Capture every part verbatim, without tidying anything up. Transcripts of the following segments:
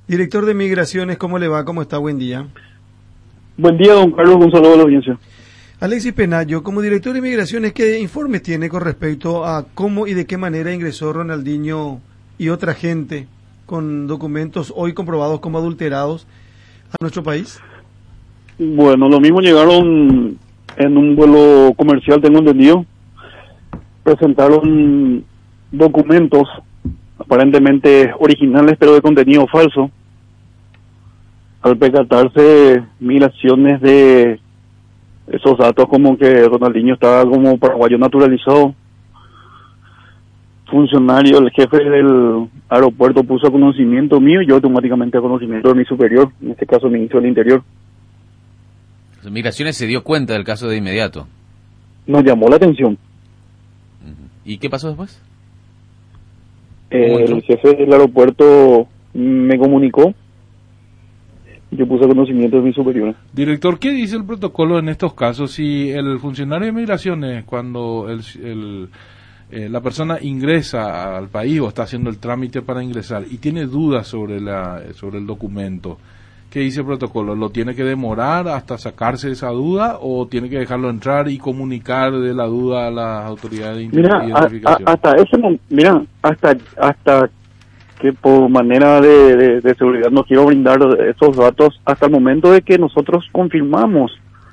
Director de Migraciones, ¿cómo le va? ¿Cómo está? Buen día. Buen día, don Carlos. Un saludo a la audiencia. Alexis Penayo, como director de Migraciones, ¿qué informes tiene con respecto a cómo y de qué manera ingresó Ronaldinho y otra gente con documentos hoy comprobados como adulterados a nuestro país? Bueno, lo mismo llegaron en un vuelo comercial, tengo entendido. Presentaron documentos aparentemente originales, pero de contenido falso. Al percatarse migraciones de esos datos como que Ronaldinho estaba como paraguayo naturalizado, funcionario, el jefe del aeropuerto puso a conocimiento mío y yo automáticamente a conocimiento de mi superior, en este caso el ministro del Interior. Migraciones se dio cuenta del caso de inmediato. Nos llamó la atención. ¿Y qué pasó después? Eh, el jefe del aeropuerto me comunicó. Yo puse conocimiento de mis superiores. Director, ¿qué dice el protocolo en estos casos? Si el funcionario de migraciones, cuando el, el, eh, la persona ingresa al país o está haciendo el trámite para ingresar y tiene dudas sobre, la, sobre el documento, ¿qué dice el protocolo? ¿Lo tiene que demorar hasta sacarse esa duda o tiene que dejarlo entrar y comunicar de la duda a las autoridades de mira, identificación? A, a, hasta ese momento, mira, hasta hasta que por manera de, de, de seguridad no quiero brindar esos datos hasta el momento de que nosotros confirmamos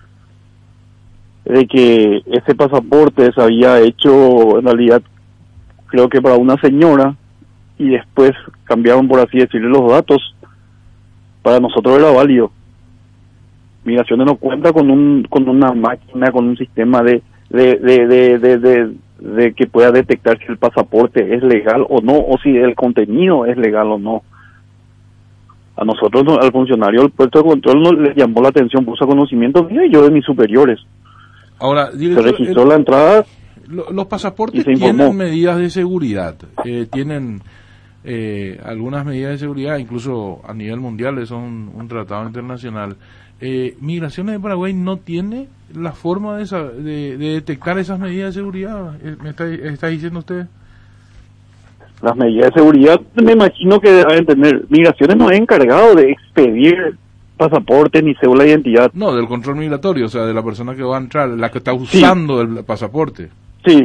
de que ese pasaporte se había hecho en realidad creo que para una señora y después cambiaron, por así decirlo, los datos. Para nosotros era válido. Migraciones no cuenta con un con una máquina, con un sistema de de de de de, de, de que pueda detectar si el pasaporte es legal o no, o si el contenido es legal o no. A nosotros, al funcionario del puesto de control, no le llamó la atención, puso conocimiento mío y yo de mis superiores. Ahora, director, se registró el, la entrada. Lo, los pasaportes tienen medidas de seguridad, eh, tienen eh, algunas medidas de seguridad, incluso a nivel mundial, eso es un, un tratado internacional. Eh, Migraciones de Paraguay no tiene la forma de, esa, de, de detectar esas medidas de seguridad, ¿me está, está diciendo usted? Las medidas de seguridad, me imagino que deben tener. Migraciones no es encargado de expedir pasaporte ni cédula de identidad. No, del control migratorio, o sea, de la persona que va a entrar, la que está usando sí. el pasaporte. Sí.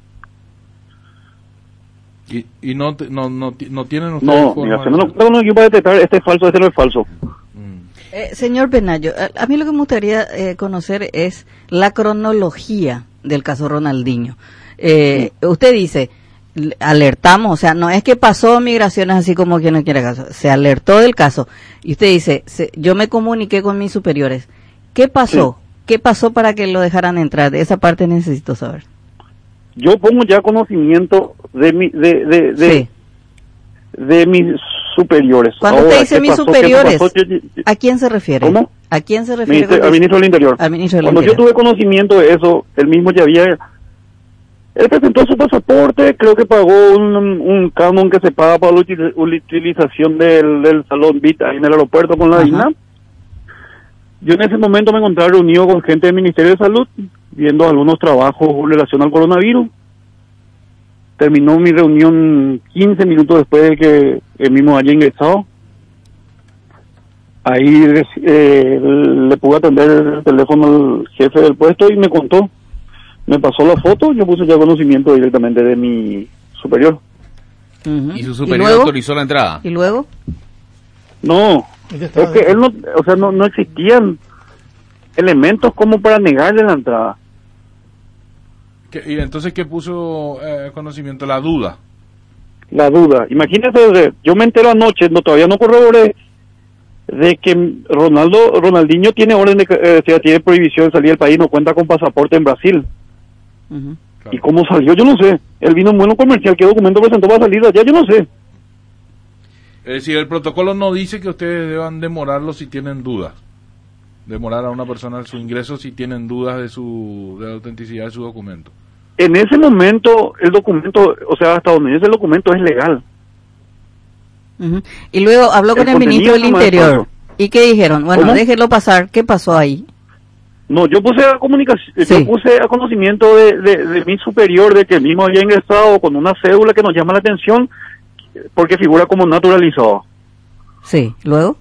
Y, y no, no, no, no tienen ustedes no, forma Migraciones de... no tengo un equipo para detectar este es falso, este no es falso. Eh, señor Penayo, a, a mí lo que me gustaría eh, conocer es la cronología del caso Ronaldinho. Eh, sí. Usted dice, alertamos, o sea, no es que pasó migraciones así como quien no quiere caso, se alertó del caso. Y usted dice, se, yo me comuniqué con mis superiores. ¿Qué pasó? Sí. ¿Qué pasó para que lo dejaran entrar? De esa parte necesito saber. Yo pongo ya conocimiento de mi, de, de, de, sí. de mis superiores. Cuando Ahora, usted dice mis pasó, superiores, pasó, yo, ¿a quién se refiere? ¿Cómo? ¿A quién se refiere? Ministro, al ministro del Interior. Al ministro del Cuando Interior. yo tuve conocimiento de eso, él mismo ya había... Él presentó su pasaporte, creo que pagó un, un canon que se paga para la utilización del, del salón V I T ahí en el aeropuerto con la D I N A. Yo en ese momento me encontraba reunido con gente del Ministerio de Salud, viendo algunos trabajos en relación al coronavirus. Terminó mi reunión quince minutos después de que él mismo haya ingresado. Ahí eh, le pude atender el teléfono al jefe del puesto y me contó. Me pasó la foto, yo puse ya conocimiento directamente de mi superior. Uh-huh. ¿Y su superior ¿Y autorizó la entrada? ¿Y luego? No, es que él no, o sea, no, no existían elementos como para negarle la entrada. ¿Qué, y entonces qué puso eh, conocimiento? La duda. La duda. Imagínese, yo me entero anoche, no todavía no corroboré, de que Ronaldo Ronaldinho tiene orden de, eh, o sea, tiene prohibición de salir del país, no cuenta con pasaporte en Brasil. Uh-huh. Claro. ¿Y cómo salió? Yo no sé. Él vino en vuelo comercial, ¿qué documento presentó para salir de allá? Yo no sé. Es decir, el protocolo no dice que ustedes deban demorarlo si tienen dudas. Demorar a una persona su ingreso si tienen dudas de su de la autenticidad de su documento. En ese momento, el documento, o sea, hasta donde dice el documento es legal. Uh-huh. Y luego habló con el, el ministro del Interior. ¿Y qué dijeron? Bueno, ¿cómo? Déjelo pasar. ¿Qué pasó ahí? No, yo puse a comunicación, sí. yo puse a conocimiento de, de, de mi superior de que el mismo había ingresado con una cédula que nos llama la atención porque figura como naturalizado. Sí, ¿luego?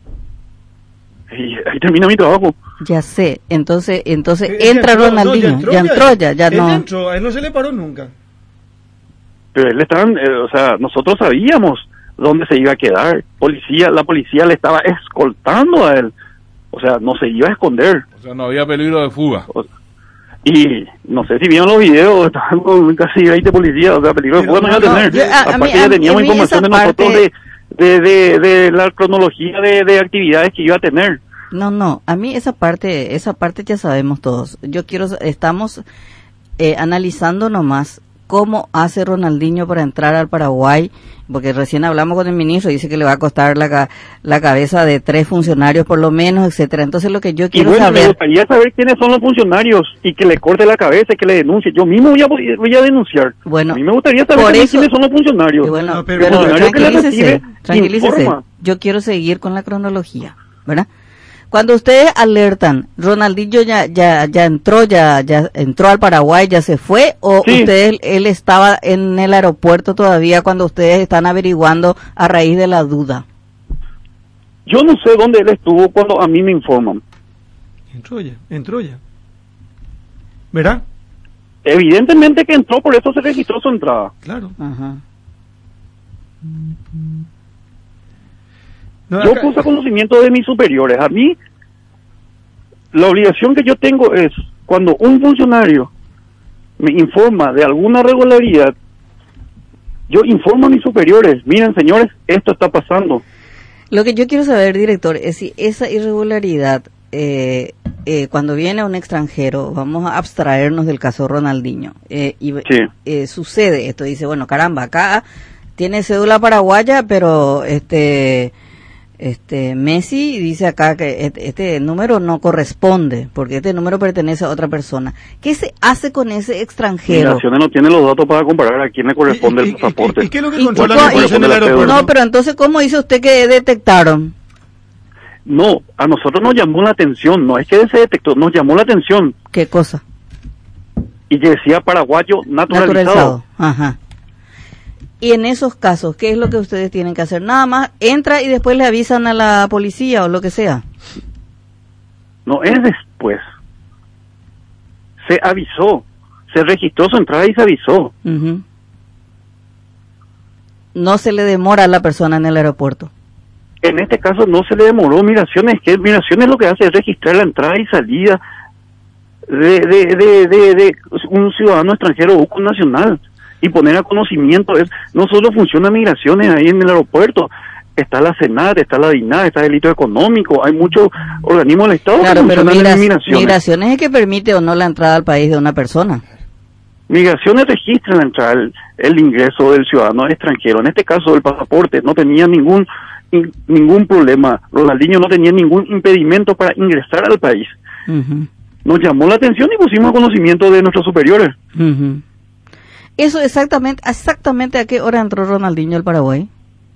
Y ahí termina mi trabajo. Ya sé, entonces entonces Eh, entra ya entró, Ronaldinho, no, ya entró, ya entró, ya, ya él no. entró, a él no se le paró nunca. Pero él estaban, eh, o sea, nosotros sabíamos dónde se iba a quedar. Policía, la policía le estaba escoltando a él. O sea, no se iba a esconder. O sea, no había peligro de fuga. O- y no sé si vieron los videos, estaban con casi veinte policías, o sea, peligro de Pero fuga no iba no, a tener. yo- a- a mí- Aparte a ya mí- teníamos a mí información esa de nosotros parte- de, de, de, de la cronología de, de actividades que iba a tener. No, no, a mí esa parte, esa parte ya sabemos todos. Yo quiero, estamos eh, analizando nomás cómo hace Ronaldinho para entrar al Paraguay, porque recién hablamos con el ministro, dice que le va a costar la, ca- la cabeza de tres funcionarios por lo menos, etcétera. Entonces lo que yo Y quiero bueno, me saber, gustaría saber quiénes son los funcionarios y que le corte la cabeza y que le denuncie. Yo mismo voy a, voy a denunciar. bueno, A mí me gustaría saber por también eso- quiénes son los funcionarios. y bueno, No, pero pero, el funcionario que le tranquilícese, recibe tranquilícese. informa. Yo quiero seguir con la cronología, ¿verdad? Cuando ustedes alertan, Ronaldinho ya ya ya entró, ya ya entró al Paraguay, ya se fue, o Sí. ustedes él estaba en el aeropuerto todavía cuando ustedes están averiguando a raíz de la duda. Yo no sé dónde él estuvo cuando a mí me informan. Entró ya, entró ya. ¿Verdad? Evidentemente que entró, por eso se registró su entrada. Claro. Ajá. No, Yo acá- puse conocimiento de mis superiores. A mí, la obligación que yo tengo es, cuando un funcionario me informa de alguna irregularidad, yo informo a mis superiores, miren señores, esto está pasando. Lo que yo quiero saber, director, es si esa irregularidad, eh, eh, cuando viene un extranjero, vamos a abstraernos del caso Ronaldinho, eh, y Sí. eh, sucede esto, dice, bueno, caramba, acá tiene cédula paraguaya, pero este este Messi dice acá que este, este número no corresponde, porque este número pertenece a otra persona. ¿Qué se hace con ese extranjero? Migraciones no tiene los datos para comparar a quién le corresponde ¿Y- y- el pasaporte. y- y qué es lo que ¿Y controla cómo- la migración y- del aeropuerto? No, pero entonces, ¿cómo dice usted que detectaron? No, a nosotros nos llamó la atención, no es que se detectó, nos llamó la atención ¿Qué cosa? y que decía paraguayo naturalizado. Naturalizado. Ajá. Y en esos casos, ¿qué es lo que ustedes tienen que hacer? Nada más entra y después le avisan a la policía o lo que sea. No es después. Se avisó, se registró su entrada y se avisó. Ujú. No se le demora a la persona en el aeropuerto. En este caso no se le demoró migraciones, que migraciones lo que hace es registrar la entrada y salida de, de, de, de, de un ciudadano extranjero o un nacional y poner a conocimiento. Es, no solo funciona migraciones ahí en el aeropuerto, está la SENAT, está la DINAD, está delito económico, hay muchos organismos del Estado Claro, que pero funcionan en migra- migraciones. migraciones es que permite o no la entrada al país de una persona. Migraciones registra la entrada, el, el ingreso del ciudadano extranjero. En este caso, el pasaporte no tenía ningún in- ningún problema. Ronaldinho no tenía ningún impedimento para ingresar al país. Ujú, Nos llamó la atención y pusimos a conocimiento de nuestros superiores. ujú. Eso exactamente, exactamente a qué hora entró Ronaldinho al Paraguay.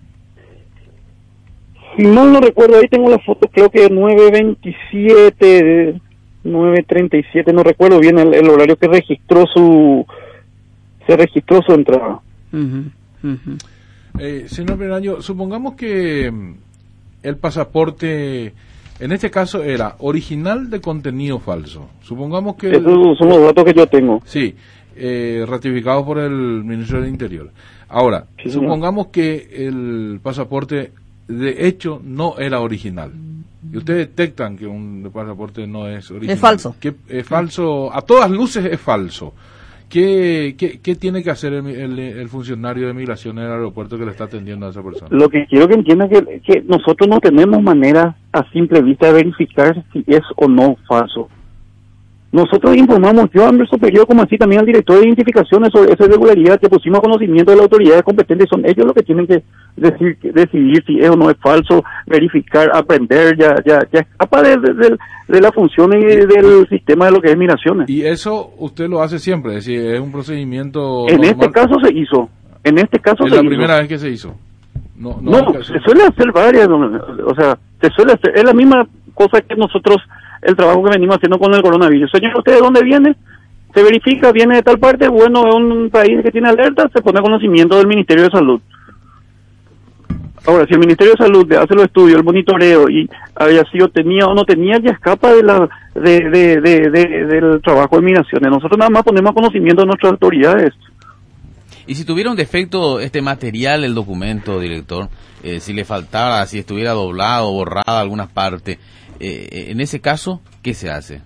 Si mal no recuerdo, ahí tengo la foto, creo que nueve veintisiete, nueve treinta y siete, no recuerdo bien el, el horario que registró su se registró su entrada. Ujú, ujú. Eh, señor Benayo, supongamos que mm, el pasaporte, en este caso, era original de contenido falso. Supongamos que... el- Esos son los datos que yo tengo. Sí, eh, ratificados por el Ministro del Interior. Ahora, Sí, señor. supongamos que el pasaporte de hecho no era original. Y ustedes detectan que un pasaporte no es original. Es falso. Que es falso, a todas luces es falso. ¿Qué, qué, qué tiene que hacer el, el- el funcionario de migración en el aeropuerto que le está atendiendo a esa persona? Lo que quiero que entiendan es que, que nosotros no tenemos manera a simple vista de verificar si es o no falso. Nosotros informamos, yo a mi superior como así también al director de identificaciones sobre esa irregularidad, que pusimos a conocimiento de la autoridad competente, son ellos los que tienen que decir, que decidir si es o no es falso, verificar, aprender, ya ya ya escapa de, de, de, de la función y del sistema de lo que es migraciones. Y eso usted lo hace siempre, es decir, es un procedimiento En normal. este caso se hizo, en este caso Es se la hizo. primera vez que se hizo. No, no, No, nunca se suele hacer varias, o sea, se suele hacer, es la misma cosa que nosotros, el trabajo que venimos haciendo con el coronavirus. Señor, ¿usted de dónde viene? Se verifica, viene de tal parte, bueno, es un país que tiene alerta, se pone a conocimiento del Ministerio de Salud. Ahora, si el Ministerio de Salud hace los estudios, el monitoreo y había sido, tenía o no tenía, ya escapa de la de, de, de, de, del trabajo de migraciones. Nosotros nada más ponemos conocimiento de nuestras autoridades. Y si tuviera un defecto este material, el documento, director, eh, si le faltara, si estuviera doblado, borrada alguna parte, eh, en ese caso, ¿qué se hace?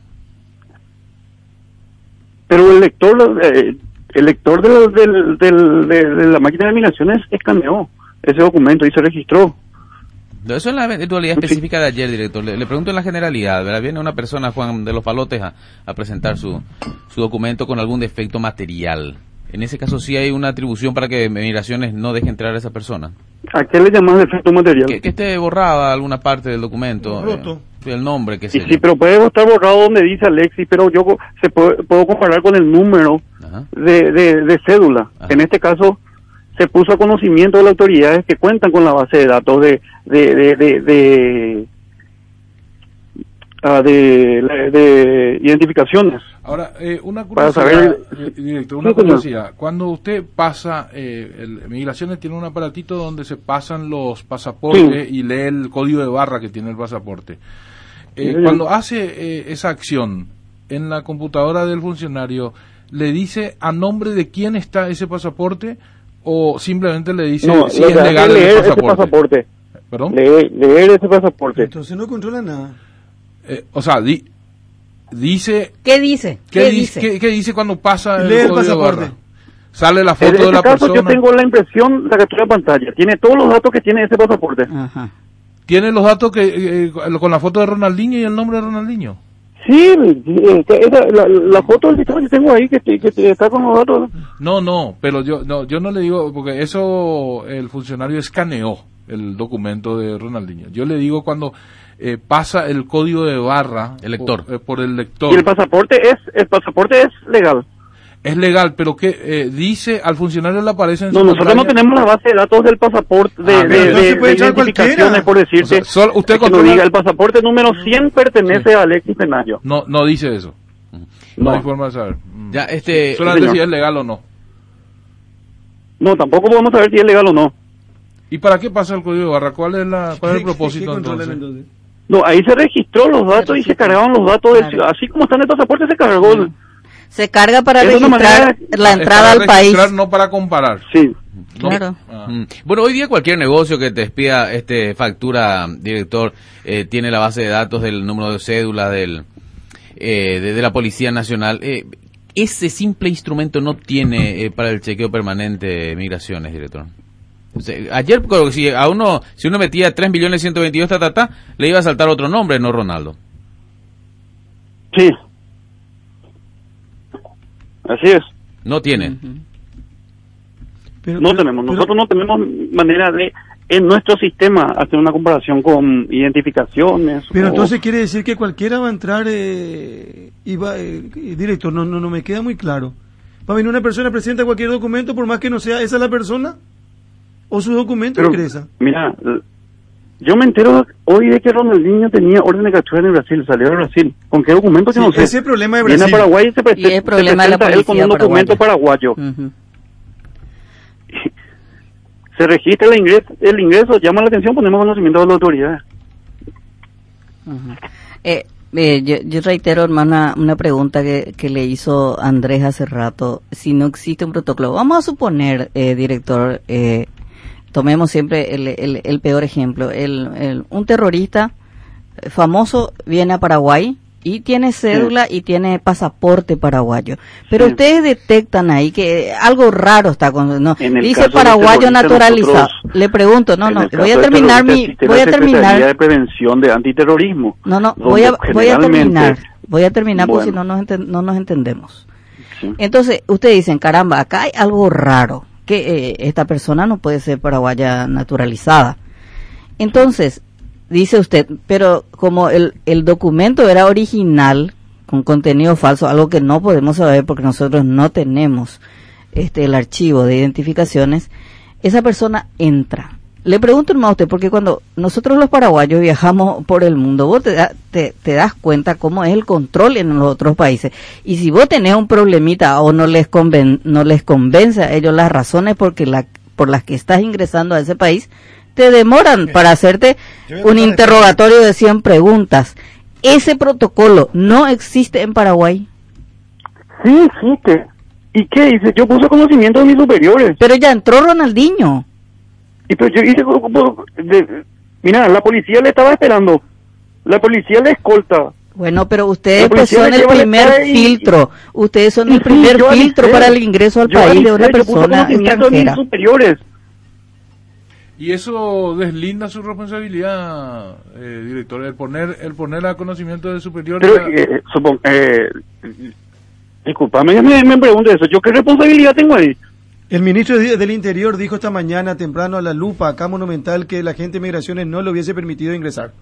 Pero el lector, eh, el lector del, del, del, de, de la máquina de migraciones escaneó ese documento y se registró. Eso es la eventualidad específica de ayer, director. Le, le pregunto en la generalidad, ¿verdad? Viene una persona, Juan de los Palotes, a, a presentar su, su documento con algún defecto material. En ese caso, ¿sí hay una atribución para que Migraciones no deje entrar a esa persona? ¿A qué le llamas defecto material? Que, que esté borrada alguna parte del documento. Roto. Eh, el nombre, que sea. Sí, pero puede estar borrado donde dice Alexis, pero yo se puede, puedo comparar con el número de, de, de cédula. Ajá. En este caso, se puso a conocimiento de las autoridades que cuentan con la base de datos de de de de, de, uh, de, de, de identificaciones. Ahora, eh, una curiosidad, saber, eh, director, una sí, curiosidad. Cuando usted pasa, eh, el, Migraciones tiene un aparatito donde se pasan los pasaportes sí. y lee el código de barra que tiene el pasaporte. Eh, sí. Cuando hace eh, esa acción en la computadora del funcionario, ¿le dice a nombre de quién está ese pasaporte o simplemente le dice no, si es legal leer el pasaporte? Ese pasaporte. ¿Perdón? Leer, leer ese pasaporte. Entonces no controla nada. Eh, o sea, di, dice... ¿Qué dice? ¿Qué, ¿Qué dice? ¿Qué, qué dice cuando pasa el, Lee el código pasaporte? De barra? Sale la foto en de la este caso, persona. Yo tengo la impresión, la captura de pantalla. Tiene todos los datos que tiene ese pasaporte. Ajá. ¿Tiene los datos que eh, con la foto de Ronaldinho y el nombre de Ronaldinho? Sí, esa, la, la foto del sistema que tengo ahí que, que está con los datos. No, no, pero yo no yo no le digo, porque eso el funcionario escaneó el documento de Ronaldinho. Yo le digo cuando eh, pasa el código de barra el lector. Por, eh, por el lector. Y el pasaporte es el pasaporte es legal. Es legal, pero que eh, dice al funcionario le aparece en no, su nosotros pantalla. no tenemos la base de datos del pasaporte de, ah, de, de, de, de identificaciones, por decirte. O sea, solo usted que no diga el pasaporte número cien pertenece sí. a Alexis Penayo. No, no dice eso. No, no hay forma de saber. Ya, este, solamente si es legal o no. No, tampoco podemos saber si es legal o no. ¿Y para qué pasa el código de barra? ¿Cuál es la cuál es el propósito entonces? entonces? No, ahí se registró los datos y se cargaron los datos claro. del, así como está en el pasaporte se cargó. Sí. Se carga para registrar manera, la entrada al país. No para comparar. Sí. No. Claro. Ah. Bueno, hoy día cualquier negocio que te expida este factura, director, eh, tiene la base de datos del número de cédula del eh, de, de la Policía Nacional. Eh, ese simple instrumento no tiene eh, para el chequeo permanente de Migraciones, director. O sea, ayer, si a uno si uno metía tres millones ciento veintidós, ta, ta, ta, le iba a saltar otro nombre, no Ronaldo. Sí. Así es. No tiene. Uh-huh. Pero, no pero, tenemos. Nosotros pero, no tenemos manera de, en nuestro sistema, hacer una comparación con identificaciones. Pero o... entonces quiere decir que cualquiera va a entrar, eh, y va, eh, director, no, no, no me queda muy claro. ¿Va a venir una persona, presenta cualquier documento, por más que no sea esa la persona? ¿O su documento pero, ingresa? Mira, yo me entero hoy de que Ronaldinho tenía orden de captura en Brasil, salió de Brasil. ¿Con qué documento? Que sí, no sé. Ese problema de Brasil. Viene a Paraguay y se, pre- y es se problema presenta de la él con un documento paraguayo. Uh-huh. Se registra el ingreso, el ingreso, llama la atención, ponemos conocimiento de las autoridades. Uh-huh. Eh, eh, yo, yo reitero, hermana, una pregunta que, que le hizo Andrés hace rato. Si no existe un protocolo, vamos a suponer, eh, director, eh, tomemos siempre el, el, el peor ejemplo. El, el, un terrorista famoso viene a Paraguay y tiene cédula sí. y tiene pasaporte paraguayo. Pero sí. ustedes detectan ahí que algo raro está con... No, dice paraguayo naturalizado. Nosotros, Le pregunto, no, no, voy a terminar mi... Voy a terminar... de Prevención de Antiterrorismo. No, no, voy a, voy a terminar. Voy a terminar bueno. porque si no nos, enten, no nos entendemos. Sí. Entonces, ustedes dicen, caramba, acá hay algo raro. Que eh, esta persona no puede ser paraguaya naturalizada. Entonces, dice usted, pero como el, el documento era original, con contenido falso, algo que no podemos saber porque nosotros no tenemos este el archivo de identificaciones, esa persona entra. Le pregunto más a usted, porque cuando nosotros los paraguayos viajamos por el mundo, vos te, da, te, te das cuenta cómo es el control en los otros países. Y si vos tenés un problemita o no les conven, no les convence a ellos las razones porque la, por las que estás ingresando a ese país, te demoran para hacerte un interrogatorio de cien preguntas. ¿Ese protocolo no existe en Paraguay? Sí existe. ¿Y qué dice? Yo puse conocimiento de mis superiores. Pero ya entró Ronaldinho. Y pues yo hice... De, mira, la policía le estaba esperando. La policía le escolta. Bueno, pero ustedes pues son el primer y, filtro. Ustedes son y, el primer sí, filtro avisé, para el ingreso al país avisé, de una persona extranjera. Superiores. Y eso deslinda su responsabilidad, eh, director, el poner el poner a conocimiento de superiores. Pero, eh, supongo, eh, disculpame, me, me pregunto eso. ¿Yo qué responsabilidad tengo ahí? El ministro del Interior dijo esta mañana temprano a La Lupa, acá Monumental, que la gente de Migraciones no le hubiese permitido ingresar.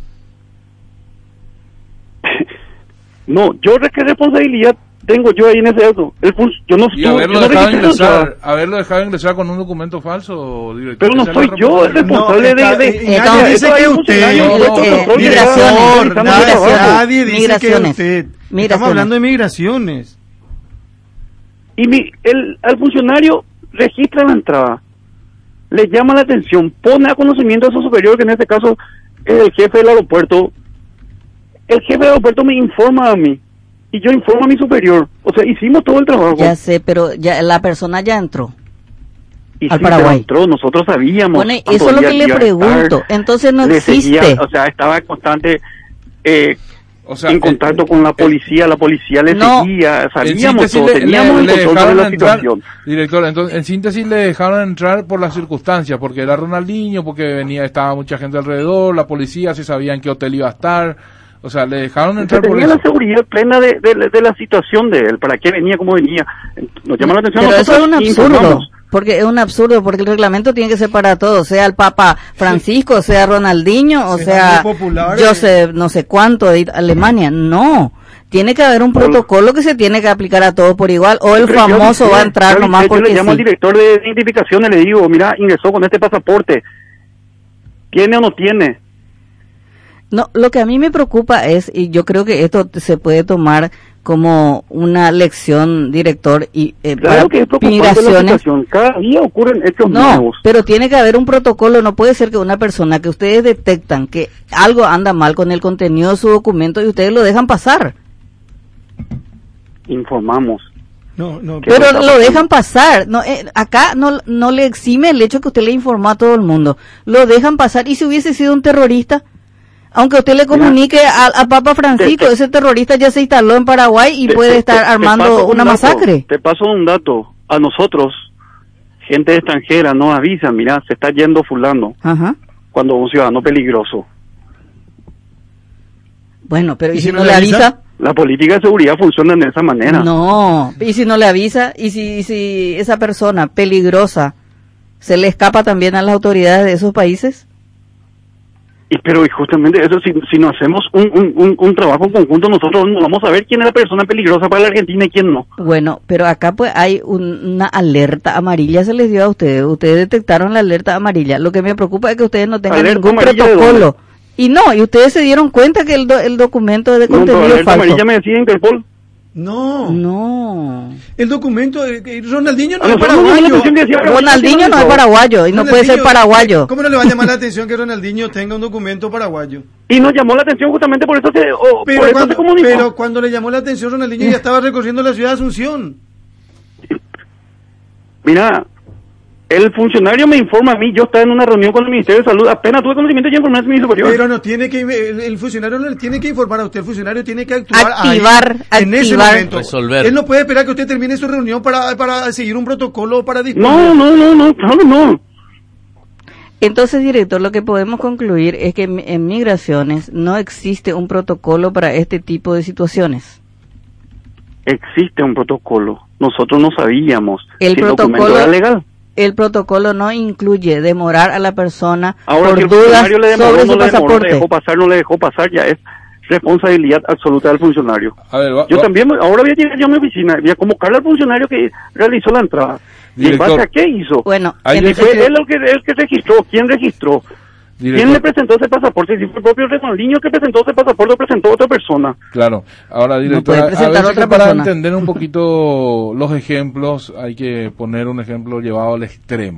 No, yo qué responsabilidad tengo yo ahí en ese caso. El, yo no, y yo, haberlo, yo no dejado ingresar, haberlo dejado ingresar con un documento falso, director. Pero no soy yo el responsable no, de... de, de eh, nadie dice que usted... No, no, eh, migraciones, nadie dice que usted... Estamos hablando de migraciones. Y mi, el, al funcionario registra la entrada, le llama la atención, pone a conocimiento de su superior, que en este caso es el jefe del aeropuerto. El jefe del aeropuerto me informa a mí y yo informo a mi superior. O sea, hicimos todo el trabajo. Ya sé, pero ya la persona ya entró y al sí, Paraguay. Entró, nosotros sabíamos. Bueno, eso es lo que le pregunto. Estar, Entonces no existe. Seguía, o sea, estaba constante eh, o sea, en contacto eh, con la policía, eh, la policía le no, seguía, sabíamos todo, le, teníamos le, el control de la entrar, situación. Director, entonces en síntesis le dejaron entrar por las circunstancias, porque era Ronaldinho, porque venía, estaba mucha gente alrededor, la policía se sabía en qué hotel iba a estar. O sea, le dejaron entrar por eso. Tenía la seguridad plena de, de, de la situación de él, para qué venía, cómo venía. Nos llama la atención. Pero eso es un absurdo, porque es un absurdo, porque el reglamento tiene que ser para todos, sea el Papa Francisco, sí. sea Ronaldinho, o sea, yo sé, no sé cuánto de Alemania. No, tiene que haber un protocolo que se tiene que aplicar a todos por igual, o el Pero famoso yo, va a entrar yo, nomás yo, porque Yo le llamo sí. al director de identificación y le digo, mira, ingresó con este pasaporte, ¿tiene o no tiene? No, lo que a mí me preocupa es, y yo creo que esto se puede tomar como una lección, director, y eh, claro que es migraciones. Cada día ocurren hechos no, nuevos. Pero tiene que haber un protocolo. No puede ser que una persona que ustedes detectan que algo anda mal con el contenido de su documento y ustedes lo dejan pasar. Informamos. No, no. Pero lo dejan pasar. No, eh, acá no, no le exime el hecho que usted le informó a todo el mundo. Lo dejan pasar. ¿Y si hubiese sido un terrorista? Aunque usted le comunique Mira, a, a Papa Francisco, te, te, ese terrorista ya se instaló en Paraguay y te, puede te, estar armando un una dato, masacre. Te paso un dato. A nosotros, gente extranjera, nos avisan, mira, se está yendo fulano. Ajá. Cuando un ciudadano peligroso. Bueno, pero ¿y, ¿y si no le avisa? avisa? La política de seguridad funciona de esa manera. No, ¿y si no le avisa? ¿Y si, si esa persona peligrosa se le escapa también a las autoridades de esos países? Y pero y justamente eso, si, si no hacemos un, un, un, un trabajo conjunto, nosotros no vamos a ver quién es la persona peligrosa para la Argentina y quién no. Bueno, pero acá pues hay un, una alerta amarilla, se les dio a ustedes. Ustedes detectaron la alerta amarilla. Lo que me preocupa es que ustedes no tengan ¿Alerta ningún protocolo. Y no, y ustedes se dieron cuenta que el, do, el documento es de no, contenido alerta falso. amarilla me decía Interpol. No. No. El documento, eh, Ronaldinho no a es paraguayo. Ronaldinho no es paraguayo y no puede ser paraguayo. ¿Cómo no le va a llamar la atención que Ronaldinho tenga un documento paraguayo? Y nos llamó la atención justamente por eso se, oh, pero, por cuando, eso se comunicó. Pero cuando le llamó la atención Ronaldinho ya estaba recorriendo la ciudad de Asunción. Mira, el funcionario me informa a mí, yo estaba en una reunión con el Ministerio de Salud, apenas tuve conocimiento y ya informé a mi superior. Pero no tiene que, el, el funcionario no le tiene que informar a usted, el funcionario tiene que actuar activar, ahí, en activar, ese momento. Resolver. Él no puede esperar que usted termine su reunión para, para seguir un protocolo para disponer. No, no, no, no, claro no. Entonces, director, lo que podemos concluir es que en, en migraciones no existe un protocolo para este tipo de situaciones. Existe un protocolo. Nosotros no sabíamos el si protocolo el documento era legal. El protocolo no incluye demorar a la persona Ahora, por si el dudas le demoró, sobre no su le demoró, pasaporte. Le dejó pasar, no le dejó pasar, ya es responsabilidad absoluta del funcionario. A ver, va, yo va. también, ahora voy a llegar yo a mi oficina, voy a convocarle al funcionario que realizó la entrada. Director, ¿Y en base a qué hizo? Bueno, él fue él el que, el que registró. ¿Quién registró? Director. ¿Quién le presentó ese pasaporte? Si fue el propio Ronaldinho que presentó ese pasaporte o presentó otra persona. Claro. Ahora, director, no a veces otra para persona. entender un poquito los ejemplos hay que poner un ejemplo llevado al extremo.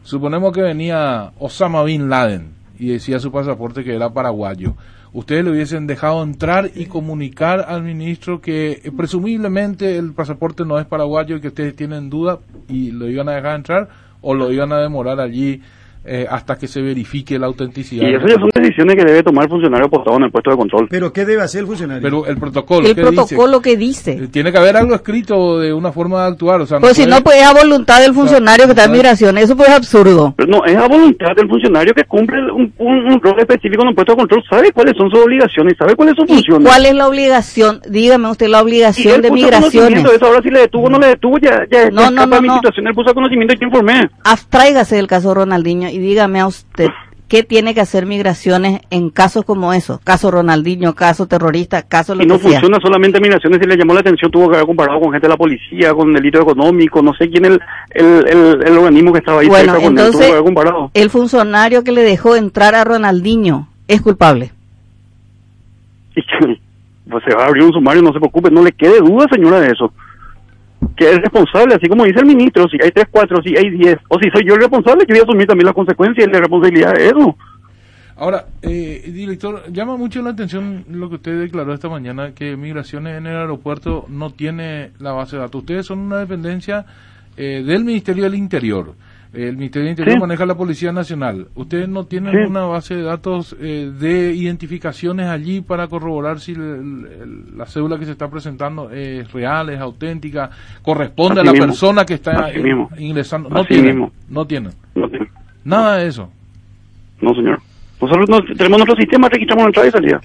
Suponemos que venía Osama Bin Laden y decía su pasaporte que era paraguayo. Ustedes le hubiesen dejado entrar y comunicar al ministro que eh, presumiblemente el pasaporte no es paraguayo y que ustedes tienen duda y lo iban a dejar entrar, o lo iban a demorar allí eh, hasta que se verifique la autenticidad. Y eso ya son decisiones que debe tomar el funcionario apostado en el puesto de control. ¿Pero qué debe hacer el funcionario? Pero el protocolo, El ¿qué protocolo dice? que dice. Tiene que haber algo escrito de una forma de actuar, o sea, Pues si puede- no, pues es a voluntad del funcionario que está en migración. Eso pues es absurdo. Pero no, es a voluntad del funcionario que cumple un, un, un rol específico en el puesto de control, sabe cuáles son sus obligaciones, sabe cuáles son sus ¿Y funciones. cuál es la obligación? Dígame usted la Y obligación él de puso migraciones. conocimiento de eso, ahora si le detuvo o no le detuvo, ya, ya, No, ya no, escapa no, de mi no. situación, él puso conocimiento y te informé. Abstráigase del caso Ronaldinho y dígame a usted qué tiene que hacer migraciones en casos como esos. Caso Ronaldinho, caso terrorista, caso lo Y no que sea. funciona solamente migraciones, si le llamó la atención, tuvo que haber comparado con gente de la policía, con delito económico, no sé quién el, el, el, el organismo que estaba ahí Bueno, cerca con él, tuvo entonces, que haber comparado. el funcionario que le dejó entrar a Ronaldinho es culpable. Y que, pues se va a abrir un sumario, no se preocupe, no le quede duda, señora, de eso. Que es responsable, así como dice el ministro, si hay tres, cuatro, si hay diez, o si soy yo el responsable, yo voy a asumir también las consecuencias y la responsabilidad de eso. Ahora, eh, director, llama mucho la atención lo que usted declaró esta mañana, que Migraciones en el aeropuerto no tiene la base de datos. Ustedes son una dependencia eh, del Ministerio del Interior. El Ministerio del Interior Sí. maneja la Policía Nacional. ¿Ustedes no tienen Sí. una base de datos eh, de identificaciones allí para corroborar si el- el- la cédula que se está presentando es real, es auténtica, corresponde Así a la mismo. persona que está Así in- mismo. ingresando? No Así tienen, mismo. no tienen. No, tiene- Nada de eso. no, señor. Nosotros no, tenemos nuestro sistema, registramos entrada y salida.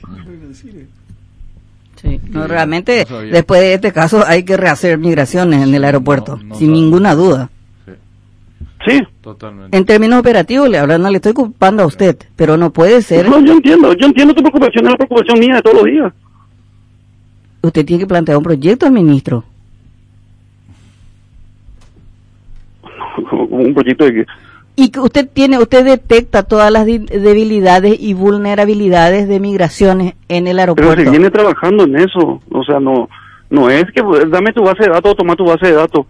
Sí, no, Sí, realmente, no sabía. después de este caso, hay que rehacer migraciones en el aeropuerto, no sin sabía. ninguna duda. Sí, Sí. totalmente. En términos operativos, le hablo, no le estoy culpando a usted, pero no puede ser. No, yo entiendo, yo entiendo tu preocupación, es la preocupación mía de todos los días. Usted tiene que plantear un proyecto al ministro. Como, como un proyecto de que... Y que usted tiene, usted detecta todas las di- debilidades y vulnerabilidades de migraciones en el Pero aeropuerto. se viene trabajando en eso, o sea, no no es que pues, dame tu base de datos o toma tu base de datos.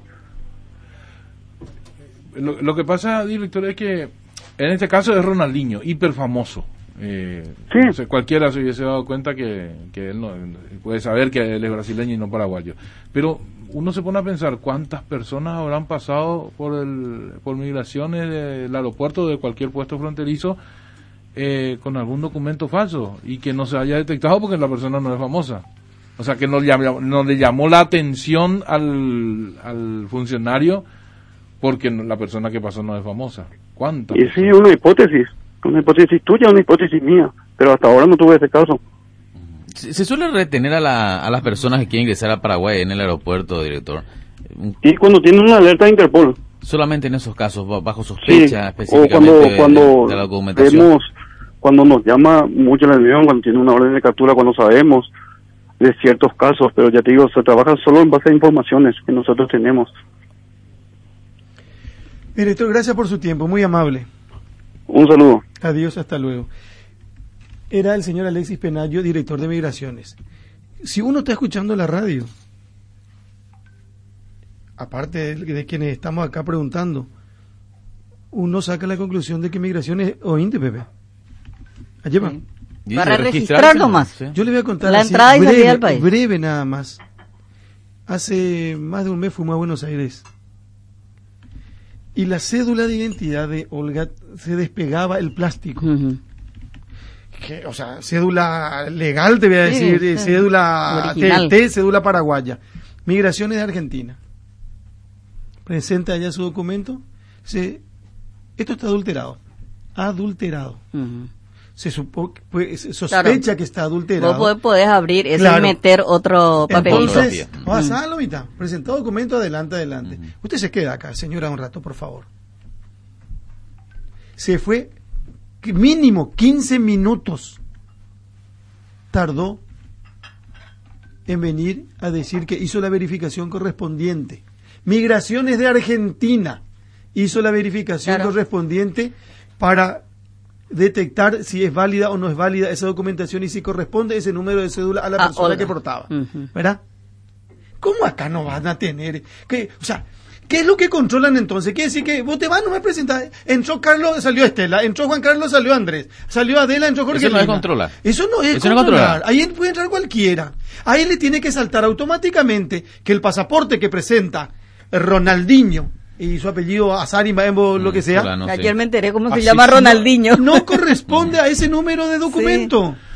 Lo, lo que pasa, director, es que en este caso es Ronaldinho, hiper famoso. Eh, Sí. no sé, cualquiera se hubiese dado cuenta que, que él no puede saber que él es brasileño y no paraguayo. Pero uno se pone a pensar cuántas personas habrán pasado por el por migraciones del aeropuerto de cualquier puesto fronterizo eh, con algún documento falso y que no se haya detectado porque la persona no es famosa. O sea, que no, llamó, no le llamó la atención al, al funcionario porque no- la persona que pasó no es famosa. ¿Cuántas? Y sí, es una hipótesis, una hipótesis tuya, una hipótesis mía, pero hasta ahora no tuve ese caso. Se, se suele retener a, la, a las personas que quieren ingresar a Paraguay en el aeropuerto, director. Y cuando tienen una alerta de Interpol, Solamente en esos casos, ba- bajo sí, sospecha o específicamente cuando de, cuando de la documentación. vemos, cuando nos llama mucho la atención, cuando tiene una orden de captura, cuando sabemos de ciertos casos, pero ya te digo, se trabaja solo en base a informaciones que nosotros tenemos. Director, gracias por su tiempo, muy amable. Un saludo. Adiós, hasta luego. Era el señor Alexis Penayo, director de Migraciones. Si uno está escuchando la radio, aparte de, de quienes estamos acá preguntando, uno saca la conclusión de que Migraciones o INDEP. Allí va. Dice Para registrarse, registrar nomás. sí. Yo le voy a contar La así, entrada y salida breve, del país. breve nada más. Hace más de un mes fuimos a Buenos Aires y la cédula de identidad de Olga se despegaba el plástico. Ujú. Que, o sea, cédula legal, te voy a Sí, decir, eh, sí. cédula Original. T T, cédula paraguaya. Migraciones de Argentina. Presenta allá su documento. Se, esto está adulterado. Adulterado. Ujú. Se, supo, pues, se sospecha Claro. que está adulterado. Vos podés, podés abrir eso Claro. y meter otro papelito. Entonces, Fotografía. pasa a la mitad. Presentó documento, adelante, adelante. Usted se queda acá, señora, un rato, por favor. Se fue que mínimo quince minutos. Tardó en venir a decir que hizo la verificación correspondiente. Migraciones de Argentina hizo la verificación Claro. correspondiente para detectar si es válida o no es válida esa documentación y si corresponde ese número de cédula a la Ah, persona Olga. que portaba. Ujú. ¿Verdad? ¿Cómo acá no van a tener? Que, o sea, ¿Qué es lo que controlan entonces? Quiere decir que vos te vas, no me presentás. Entró Carlos, salió Estela. Entró Juan Carlos, salió Andrés. Salió Adela, entró Jorge. Eso no es Lina. controlar. Eso no es Eso no controlar. controlar. Ahí puede entrar cualquiera. Ahí le tiene que saltar automáticamente que el pasaporte que presenta Ronaldinho y su apellido Azari, Maembo, lo que sea, Hola, no sé. Ayer me enteré cómo se Así llama sí, Ronaldinho. no corresponde a ese número de documento.